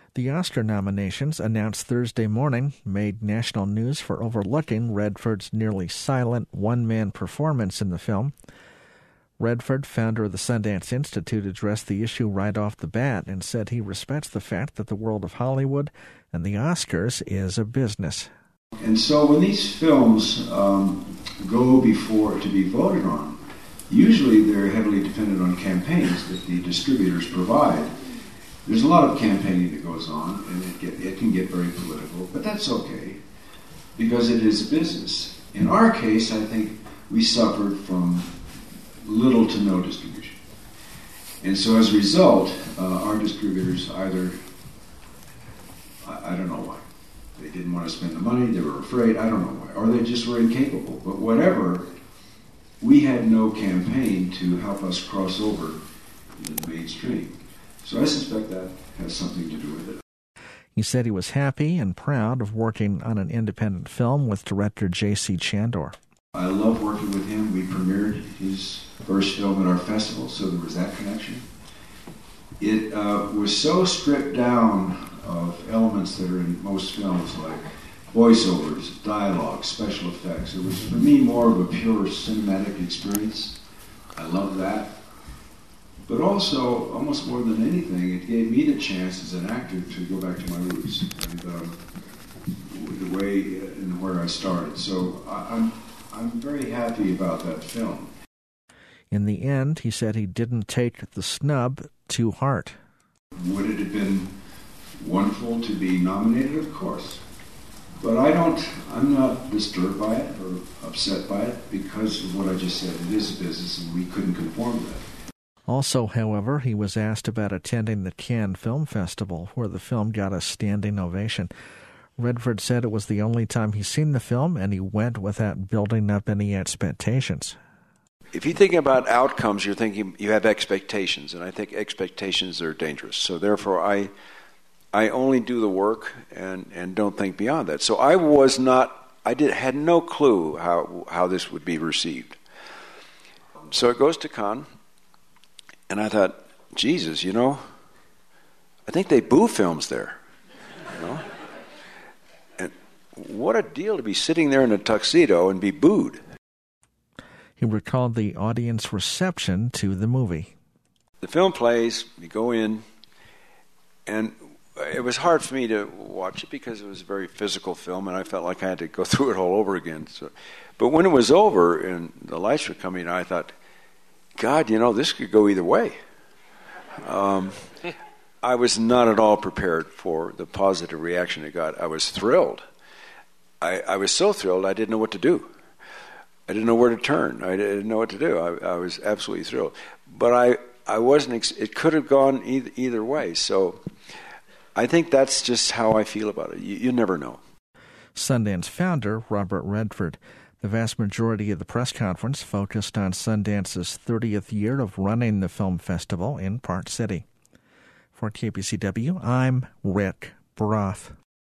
The Oscar nominations, announced Thursday morning, made national news for overlooking Redford's nearly silent one-man performance in the film. Redford, founder of the Sundance Institute, addressed the issue right off the bat and said he respects the fact that the world of Hollywood and the Oscars is a business. And so when these films go before to be voted on, usually they're heavily dependent on campaigns that the distributors provide. There's a lot of campaigning that goes on, and it can get very political, but that's okay, because it is a business. In our case, I think we suffered from little to no distribution. And so as a result, our distributors either, I don't know why, they didn't want to spend the money, they were afraid, I don't know why, or they just were incapable. But whatever, we had no campaign to help us cross over into the mainstream. So I suspect that has something to do with it. He said he was happy and proud of working on an independent film with director J.C. Chandor. I love working with him. We premiered his first film at our festival, so there was that connection. It was so stripped down of elements that are in most films, like voiceovers, dialogue, special effects. It was, for me, more of a pure cinematic experience. I love that. But also, almost more than anything, it gave me the chance as an actor to go back to my roots and the way and where I started. So I'm very happy about that film. In the end, he said he didn't take the snub to heart. Would it have been wonderful to be nominated? Of course. But I'm not disturbed by it or upset by it because of what I just said. It is a business and we couldn't conform to that. Also, however, he was asked about attending the Cannes Film Festival, where the film got a standing ovation. Redford said it was the only time he's seen the film, and he went without building up any expectations. If you're thinking about outcomes, you're thinking you have expectations, and I think expectations are dangerous. So therefore, I only do the work and don't think beyond that. So had no clue how this would be received. So it goes to Cannes. And I thought, Jesus, I think they boo films there. And what a deal to be sitting there in a tuxedo and be booed. He recalled the audience reception to the movie. The film plays, you go in, and it was hard for me to watch it because it was a very physical film, and I felt like I had to go through it all over again. But when it was over and the lights were coming on, I thought, God, this could go either way. I was not at all prepared for the positive reaction it got. I was thrilled. I was so thrilled I didn't know what to do. I didn't know where to turn. I didn't know what to do. I was absolutely thrilled. But I wasn't. It could have gone either way. So I think that's just how I feel about it. You never know. Sundance founder Robert Redford. The vast majority of the press conference focused on Sundance's 30th year of running the film festival in Park City. For KPCW, I'm Rick Baroth.